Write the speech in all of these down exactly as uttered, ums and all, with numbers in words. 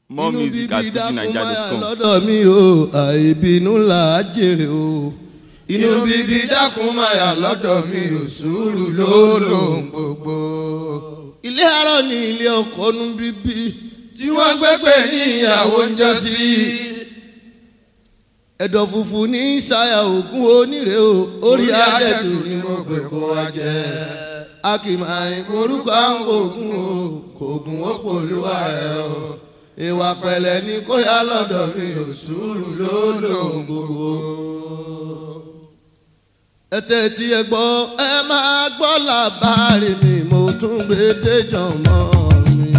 More music at fuji naija dot com. lọ́dọ̀ mi o àìbínú là á jèrè o. Inú bíbí dákun máa yà lọ́dọ̀ mi ò sùúrù ló lòun gbogbo. Ilé arọ́ ni ilé ọkọ nu bíbí tí wọ́n gbẹ́gbẹ́ ní ìyàwó ń jọ sí. Ẹ̀dọ̀ funfun ní ṣayà ògún onírè o orí adẹ́tù ni mo gbé kó wa jẹ. A kì máa ń korúkọ àwọn ògún o kò gùn ó pòlúwa ẹ̀ o. Ìwà pẹ̀lẹ́ ni kó yá lọ́dọ̀ mi ò sùúrù ló lòun gbogbo. Ẹ tẹ́tí ẹ gbọ́ ẹ máa gbọ́ làbárí mi mo tún gbé déjọ́ mọ́ mi.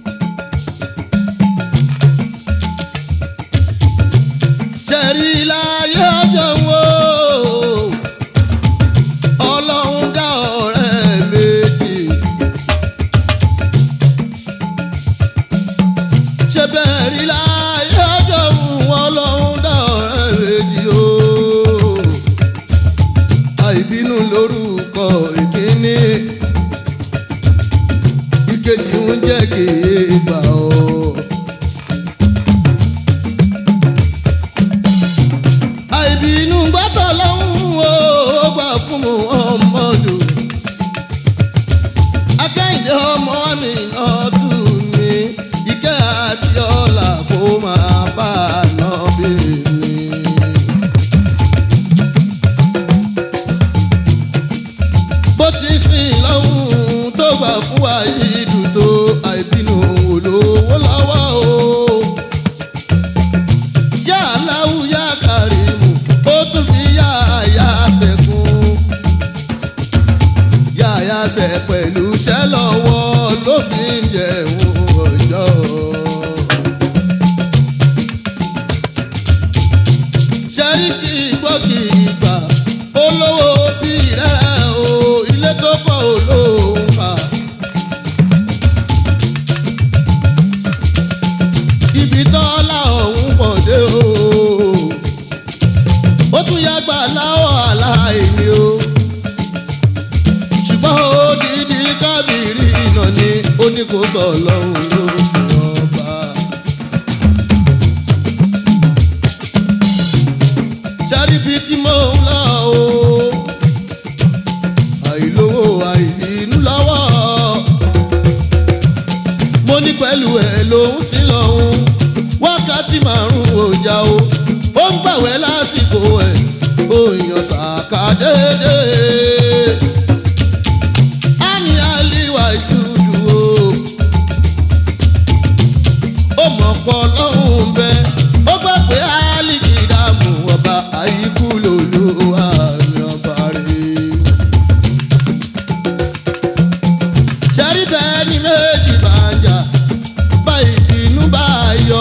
Ṣẹ̀rí láyé ọjọ́ wo Ọlọ́run dá ọ̀rẹ́ méjì. Ṣé bẹ́ẹ̀ rí láyé ọjọ́ wo Ọlọ́run dá ọ̀rẹ́ méjì o. Àìbínú lórúkọ ìkíní ìkejì ń jẹ́ kéèbà o. Àìbínú gbọ́dọ̀ lọ́hùn o ó gbà fún mu ọmọdù. Akẹ́yìndé ọmọ mi náà tù mí ìkẹ́ àti ọ̀la kó máa bá a nà bí mi. Bó ti sìn lọ́hùn tó gbà fún wa yìí dùn tó àìbínú olówó lọ́wọ́ o. Yá aláwù yá kàrímù ó tún fi yá àyà sẹ́kùn. Yá àyà sẹ́ pẹ̀lú iṣẹ́ lọ́wọ́ ló fi ń jẹun ọjọ́. Ṣẹ́ríkì gbọ́ kì í gbà olówó bí rẹ̀ o ilé tó kọ́ olóhùn fà. Ibi tọ́lá ọ̀hún pọ̀ dé o ó tún yàgbà láwọ̀ aláìní o ṣùgbọ́n odidi kábìrì iná ni ó ní kó sọ lọ́hùn ló ọba. Ṣáríbi tí mò ń lọ o àìlówó àìbínú lọ́wọ́ mo ní pẹ̀lú ẹ̀ lòún sí lọ́hùn wákàtí márùn-ún ọjà o ó ń gbàwẹ̀ lásìkò ẹ̀ ó yàn sàkà déédéé. A ní àlìwà ìtúdú o ó mọ̀ pọ̀ lọ́hùn bẹ́ẹ̀ ó gbà pé àlìkì dààmú ọba àyíkú lòlú àmì ọba rẹ̀. Ṣẹ́rí bẹ́ẹ̀ ni méjì bá ń jà bá ìbínú bá yọ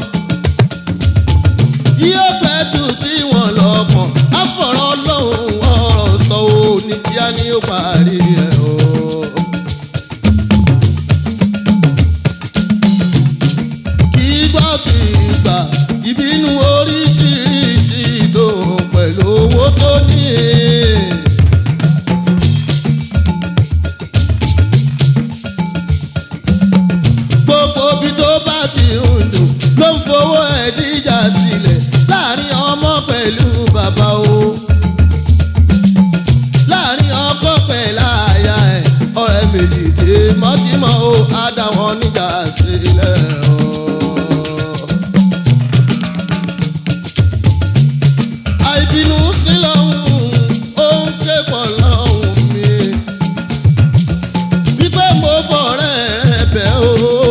yóò pẹ́ tù sí wọn lọ́kàn àfọ̀rọ̀ lọ́hùn ọ̀rọ̀ sọ ò ní kíá ni ó parí ẹ̀ o. Kì í gbọ́ kì í gbà ìbínú oríṣiríṣi ìdòhùn pẹ̀lú owó tó ní. Gbogbo bí tó bá ti ń dùn ló ń fowó ẹ̀ díjà sílẹ̀ láàrin ọmọ pẹ̀lú bàbá o. Láàrin ọkọ pẹ̀lú àyà ẹ̀ ọ̀rẹ́ méjì tímọ́tímọ́ o á dá wọn níjà sílẹ̀ o. Àìbínú sí lọ́hùn ó ń ké pọ̀ lọ́hùn mi wípé mo fọ̀rẹ́ rẹ̀ bẹ́ o.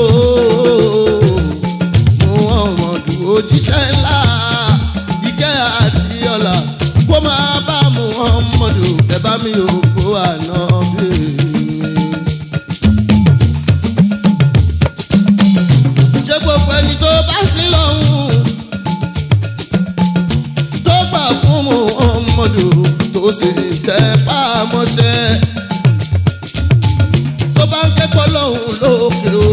Muhammadu òjíṣẹ́ ńlá ìkẹ́ àti ọlá kó máa bá Muhammadu ẹ bá mi ò kó àná bí mi. Ṣé gbogbo ẹni tó bá sí lọ́hùn tó gbà fún Muhammadu tó sì tẹ́ pàmọ́ṣẹ́ tó bá ń kẹ́kọ̀ọ́ lọ́hùn lókè o.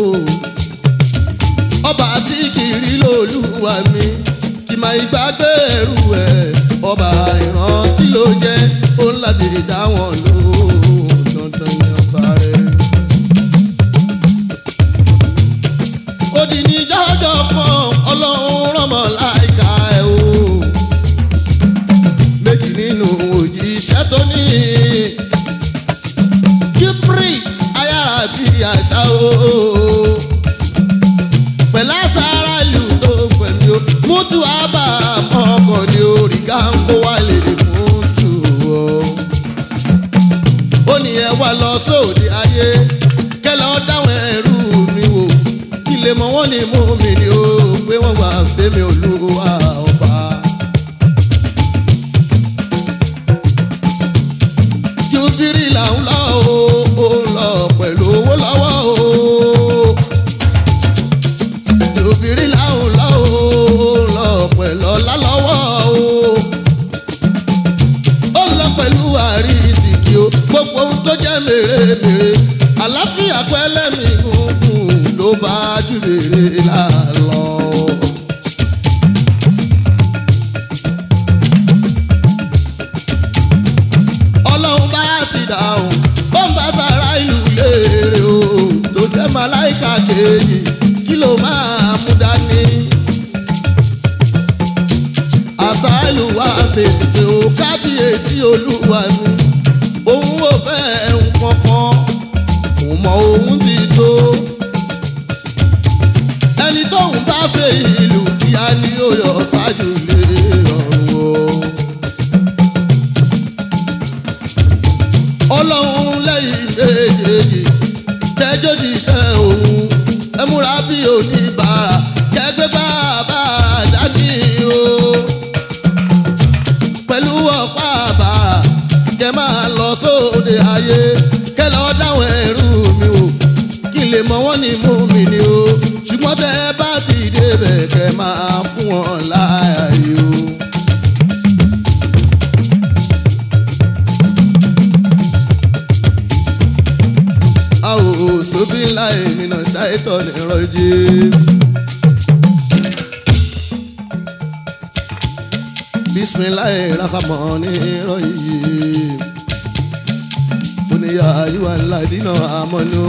Ọba síkìrì lolúwa mi kì máa ìgbàgbé ẹrù ẹ̀ ọba ìrántí ló jẹ́ ó ń láti dá wọn lóhùn dandan ní ọba rẹ̀. Ó di ní jọ́jọ́ kan ọlọ́run rọmọ láìka ẹ̀ o méjì nínú òjíṣẹ́ tó ní kíbrì ayára bí àṣà o pẹ̀lú àṣàrà ìlú tó pẹ̀lú mútu àbá ọkọ̀ ní orí gáńkó wà lè fún tù o ó ní ẹ wá lọ sóde ayé kẹlẹ́ ọ dáwọn ẹrú mi wò kí lè mọ wọ́n ní mú mi ni ó pé wọ́n wà fẹ́mi olúwa ọba. jubiri là ń lọ o ó ń lọ pẹ̀lú owó lọ́wọ́ o jubiri là ń lọ o ó ń lọ pẹ̀lú ọlá lọ́wọ́ o ó ń lọ pẹ̀lú àrísìkí o gbogbo ohun tó jẹ́ mèremère àlàáfíà pẹ́lẹ́mì gúngún ló bá jùbèrè lálọ́. ọlọ́run bá sì dáhùn ó ń bá sára ìlú léèrè o tó jẹ́ màláìka kejì kí ló máa mú dání. àṣà ìlú wa fèsì pé ó kábíyèsí olúwa mi òun ò fẹ́ nǹkan kan kò mọ ohun ti tó ẹni tóun bá fẹ́ ìlú kíá ni ó yọ ṣáájú lé ọ̀run o. ọlọ́run lẹ́yìn méjèèjì tẹ́jọ́ ṣiṣẹ́ òun ẹ múra bí oníbàárà kẹgbẹ́ bàbá dání o pẹ̀lú ọ̀pá àbàrà kẹ máa lọ sóde ayé kẹ lọ dáwọn ẹrú mi o kí lè mọ wọ́n ní mú mi ni o ṣùgbọ́n tẹ bá ti débẹ̀ kẹ máa fún wọn láàyè o. àwòsó bí ńlá ènìyàn ṣàìtọ́ nìrọ̀jì. bisimilayi rahamani rahim oníyà ayíwá ladina amọ̀nù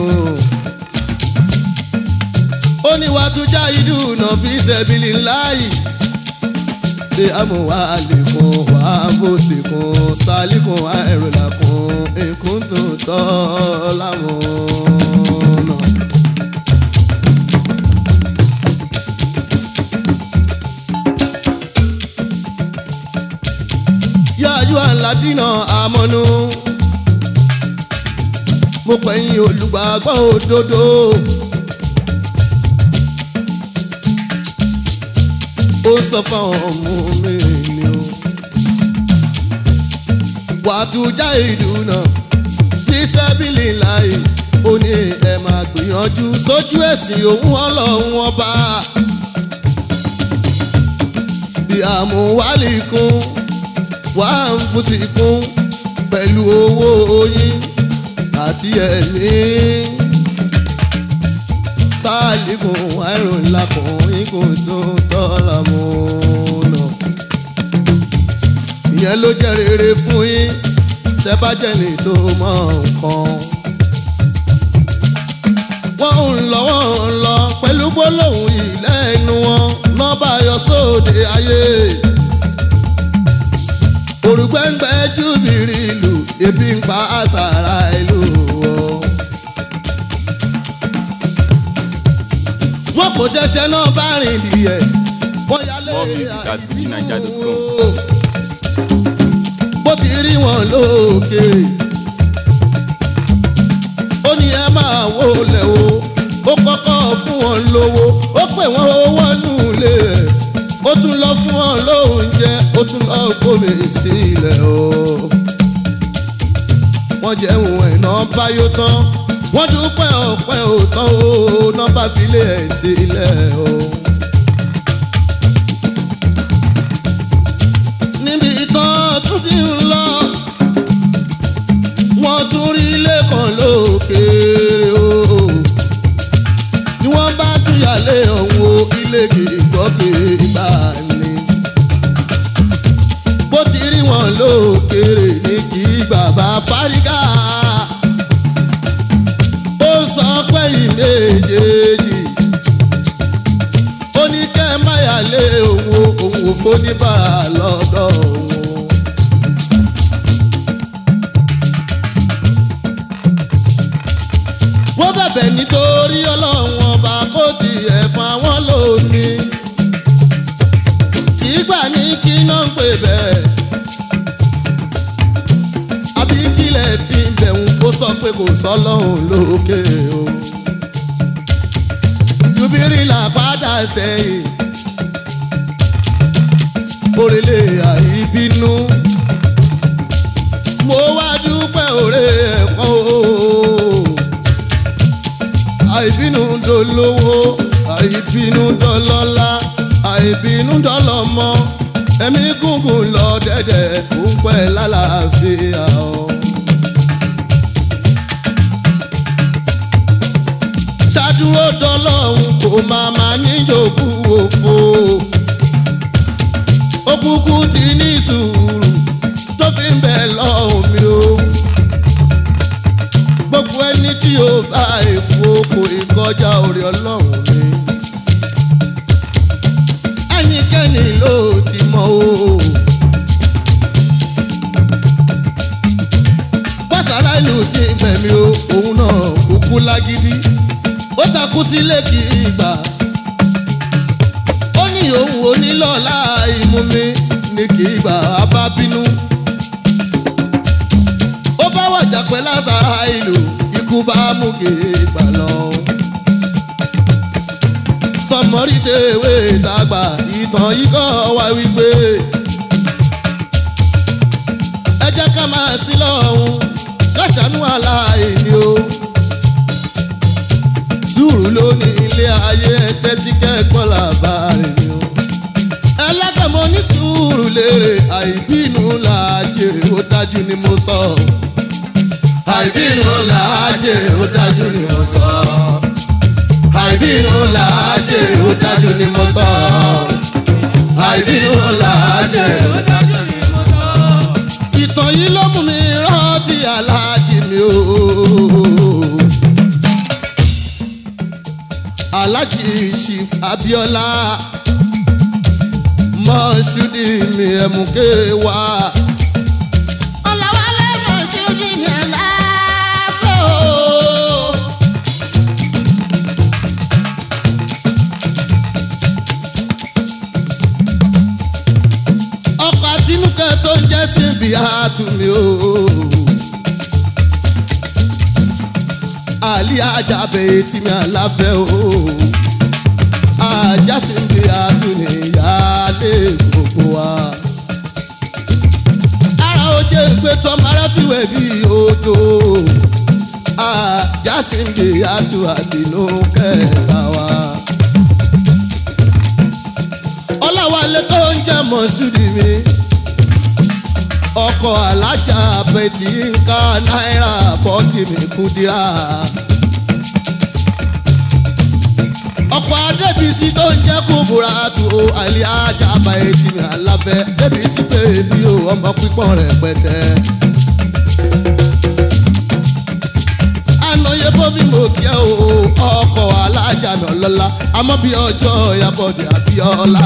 oníwàtújà ìdùnnà fi sẹ́bìlì láàyè ṣé àmúwá àlékún wà bó sì kún sálíkún àìrìnàkún èkún tó tọ́ lámúnà. yáyú àládínà àmọ́nú mo pẹ̀yìn olùgbàgbọ́ òdodo ó sọ fáwọn ọmọ mi ni o wàtújà ìdùnnà fi sẹ́bìlì láì ó ní ẹ máa gbìyànjú sójú ẹ̀sìn òun ọlọ́run ọba bí àmúwálì kún wà ń fúsì kún pẹ̀lú owó oyin àti ẹ̀mí sáàlìkùn àìrùn lakùn ikùn tó tọ́lá múnà. ìyẹn ló jẹ́ rere fún yín tẹ́ bá jẹ́ ní tó mọ nǹkan. wọ́n ń lọ wọ́n ń lọ pẹ̀lú gbólóhùn ìlẹ́nu wọn náà bá yọ sóde ayé. òrùgbẹ́ngbẹ́ júbìrì ìlú ebi ń pa àṣàrà ìlú o. wọ́n kò ṣẹ̀ṣẹ̀ náà bá rìn díẹ̀ wọ́n yálé àìsíwò bó ti rí wọn lókèrè ó ní ẹ máa wó lẹ̀ o ó kọ́kọ́ fún wọn lówó ó pè wọ́n owó nù lé ẹ̀ ó tún lọ fún wọn lóúnjẹ ó tún lọ gbómi sílẹ̀ o. wọ́n jẹun ẹ̀nà báyó tán wọ́n dúpẹ́ ọ̀pẹ́ òtán o nọ́mbà filé ẹ̀ sílẹ̀ o. níbi tán tún ti ń lọ wọ́n tún rí ilé kan lókèèrè o. ni wọ́n bá tún yàlé ọ̀hún o ilé kìgbọ́kìgbà ni. bó ti rí wọn lókèèrè ní kí bàbá fárígà ó sọ pé ìméjèèjì lé òun o òun ò fóníbàrà lọ́dọ̀ òun. wọ́n bẹ̀bẹ̀ nítorí ọlọ́run ọba kó tiẹ̀ fún àwọn lónìí. kì í gbà ní kí náà ń pè bẹ́ẹ̀. àbí kílẹ̀ fi ń bẹ̀rù kó sọ pé kò sọ́lọ́run lókè o. jubiri là padà sẹ́yìn. òrèlè àìbínú. mo wá dúpẹ́ òrè ẹ̀kọ́ o. àìbínú dolówó àìbínú dọlọ́lá àìbínú dọlọ́mọ ẹ̀mí gúngùn lọ dẹ́dẹ̀ ó ń pẹ́ lálàáfíà o. ṣàdúró dọlọ́hun kò máa máa níjòkú òfo òkùnkùn ti ní sùúrù tó fi ń bẹ̀ lọ́hùn mi o. gbogbo ẹni tí ó bá èkó kò ìkọjá orí ọlọ́run mi. ẹnikẹ́ni ló ti mọ̀ o. bọ́sàrá ìlú ti gbẹ̀mí o òun náà kúkú lágídí. ó takú sílé kì í gbà. ó ní òun ò ní lọ́la ìmú mi ní kì í gbà á bá bínú. ó bá wàjà pẹ́ lásàrá ìlú ikú bá mú kì í gbà lọ. sọmọrí tèwé dàgbà ìtàn yìí kọ́ wá wípé ẹ jẹ́ ká máa sí lọ́hùn ká ṣàánú aláìní o. sùúrù ló ní ilé ayé tẹ́tí kẹ́kọ̀ọ́ làbárẹ̀ ni o. ẹlẹ́gbẹ̀mọ ní sùúrù lérè àìbínú là á jèrè ó dájú ni mo sọ. àìbínú là á jèrè ó dájú ni mo sọ. àìbínú là á jèrè ó dájú ni mo sọ. àìbínú là á jèrè ó dájú ni mo sọ. ìtàn yìí ló mú mi rántí aláàjì mi o. aláàjì Chief Abíọ́lá Mọ́ṣúdì mi ẹ̀mùké wá. Ọláwálé Mọ́ṣúdì mi aláàfẹ́ o. ọkọ̀ àtinúkẹ́ tó ń jẹ́ síbi àtúnmí o. àlí ajábẹ̀ tí mi àláfẹ́ o. ajá síbi àtúnmí ìyáálé gbogbo wa. ara ó jẹ́ pé tọ́mọ́rá ti wẹ̀ bí odò. ajá síbi àtú àtinúkẹ́ bá wa. Ọláwálé tó ń jẹ́ Mọ́ṣúdì mi. ọkọ̀ alájà bẹ̀tì ń ká náírà bọ́ọ̀kì mi Kúdírà. ọkọ̀ adébísí tó ń jẹ́ Kúbúrà tó àlẹ́ ajá bẹ̀tì mi alábẹ́ débísí bèbí o ọmọ pípọ́n rẹ̀ pẹ̀tẹ́. ànáyé bóbí mo kí ẹ o ọkọ̀ alájà mi ọlọ́lá àmọ́ bí ọjọ́ Ìyábọ̀dé Abíọ́lá.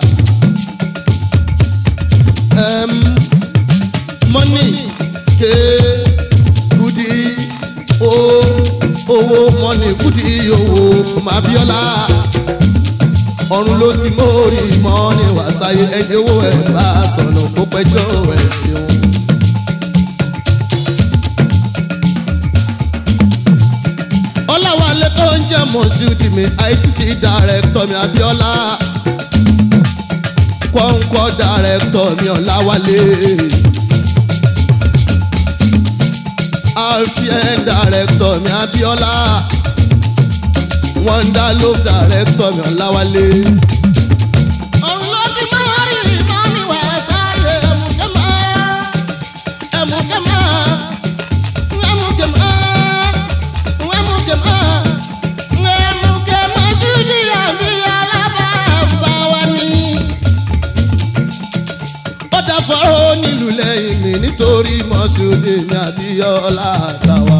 Um, money ke Kudi o owó money Kudi owó Abíọ́lá. ọ̀run ló ti mórí mọ́ni wàsáyé ẹni owó ẹ̀ bá sọ̀nà kó pẹ́jọ́ ẹ̀ ṣeun. Ọláwálé tó ń jẹ́ Mọ́ṣúdì mi I T T director mi Abíọ́lá. kọ́ńkọ́ director mi Ọláwálé. R C N director mi Abíọ́lá. Wonder Love director mi Ọláwálé. Ọ̀run ló ti máa rí ìmọ̀ mi wá sáré ẹ̀mùkẹ́ máa ẹ̀mùkẹ́ máa ẹ̀mùkẹ́ máa ẹ̀mùkẹ́ máa ẹ̀mùkẹ́ Mọ́ṣúdì àbí alábàbà wa ni. ó dá fọ́rọ́ nílùú lẹ́yìn mi nítorí Mọ́ṣúdì mi Abíọ́lá àtàwà.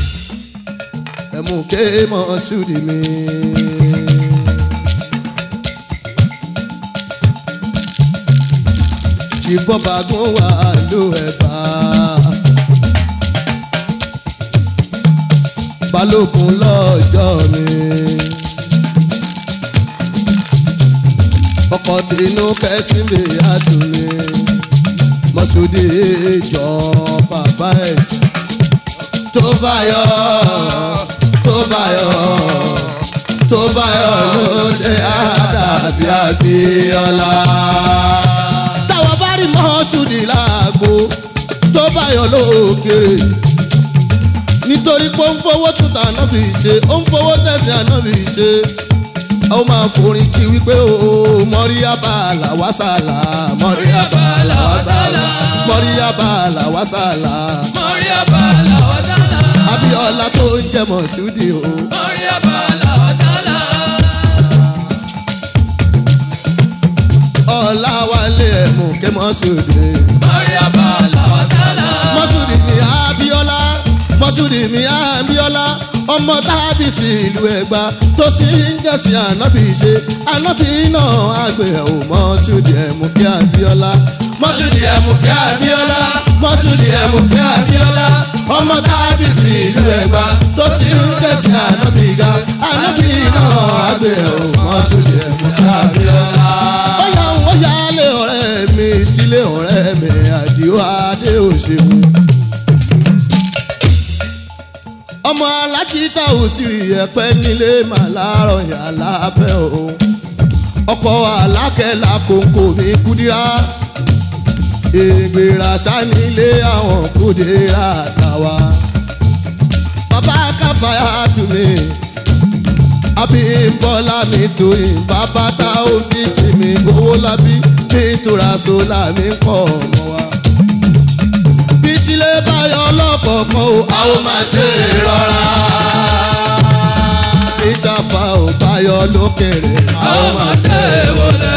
ẹ̀mùkẹ́ Mọ́ṣúdì mi. ṣìbọ́bàgún wà ló ẹ̀bà. balógun lọ́jọ́ mi. ọkọ̀ tìǹú kẹ́sìmì àdùnmí. mọ́ṣúdì ìjọ bàbá ẹ̀. tó bá yọ tó bá yọ tó bá yọ ló ṣe àdàbí Abíọ́lá. táwọn bá rí mọ́ṣúdì láàgbo tó bá yọ lókèrè. nítorí pé ó ń fowó tún tà ànábì ṣe ó ń fowó tẹ̀sí ànábì ṣe ó máa forin kí wípé o mọ́ríyábà làwásàlà mọ́ríyábà làwásàlà mọ́ríyábà làwásàlà mọ́ríyábà làwásàlà Abíọ́lá tó ń jẹ́ Mọ̀ṣúdì o mọ́ríyábà làwásàlà Ọláwálé ẹ̀mú ké Mọ̀ṣúdì mọ́ríyábà làwásàlà Mọ̀ṣúdì mi Abíọ́lá Mọ̀ṣúdì mi Abíọ́lá ọmọ tábí sí ìlú Ẹ̀gbá tó sì ń jẹ́sìn ànábì ṣe ànábì náà àgbẹ̀ ò Mọ̀ṣúdì ẹ̀mú ké Abíọ́lá Mọ̀ṣúdì ẹ̀mú ké Abíọ́lá Mọ̀ṣúdì ẹ̀mú ké Abíọ́lá ọmọ tábí sí ìlú Ẹ̀gbá tó sì ń jẹ́sìn ànábì ga ànábì náà àgbẹ̀ ò Mọ̀ṣúdì ẹ̀mú ké Abíọ́lá. ó yà ń wọ́n yálé ọ̀rẹ́ mi sílé ọ̀rẹ́ mi Àdìó Adé Òṣèlú ọmọ alákìíta òsìrì ẹ̀pẹ́ nílé màláàrọ̀ yàrá fẹ́ o ọkọ̀ alákẹ́lá kòǹkò mi kúdírá ègbèrà sanilé àwọn kúdírá tàwa bàbá káfáyà tù mí Abímbọ́lá mi tóyìn bàbá tá ó fi kì mí owó lábí nítorá sólà mi ń kọ́ ọmọ wa sílé báyọ̀ lọ́kọ̀ọ̀kan o a ó máa ṣe rọra. ìṣàfà ò báyọ̀ lókèrè a ó máa ṣe wọlé.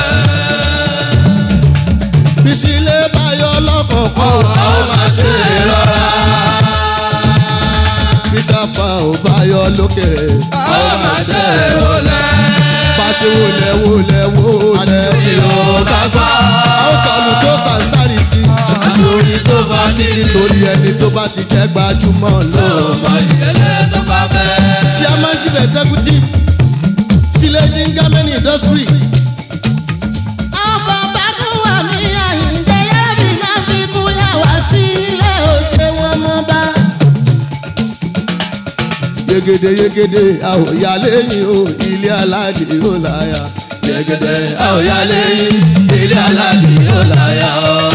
sílé báyọ̀ lọ́kọ̀ọ̀kan o a ó máa ṣe rọra. ìṣàfà ò báyọ̀ lókèrè a ó máa ṣe wọlé. báṣe wọlé wọlé wọlé bí o bá gbà. a ó sọ̀lù tó sàǹtàrì sí lórí tó bá ní nítorí ẹni tó bá ti jẹ́ gbajúmọ̀ ló máa yẹlẹ tó bá fẹ́. chairman chief executive sílẹ̀ ní gamẹ́ni industry. ọkọ̀ bàdún wà mí Àyìndé yẹ́bí máa fi kúlẹ̀ wá sílé òṣè wọn mọ́ bá. yegede yegede àwòyá lẹ́yìn o ilé aládé ó láyà. yegede àwòyá lẹ́yìn ilé aládé ó láyà.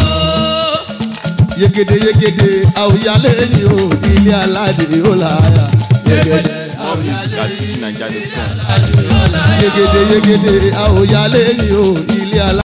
yegede yegede àwòyá lẹ́yìn o ilé aládé ó láyà. yegede Music at fuji naija dot com. yegede yegede àwòyá lẹ́yìn o ilé aládé.